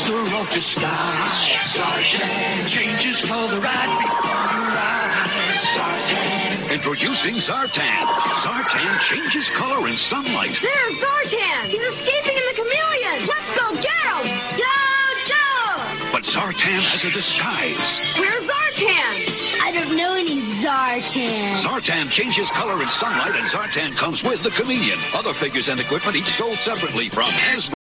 master of disguise. Zartan changes color right before your eyes. Zartan. Introducing Zartan. Zartan changes color in sunlight. There's Zartan! He's escaping in the chameleon! Let's go get him! Go, Joe! But Zartan has a disguise. Where's Zartan? I don't know any Zartan. Zartan changes color in sunlight, and Zartan comes with the chameleon. Other figures and equipment each sold separately from Hasbro.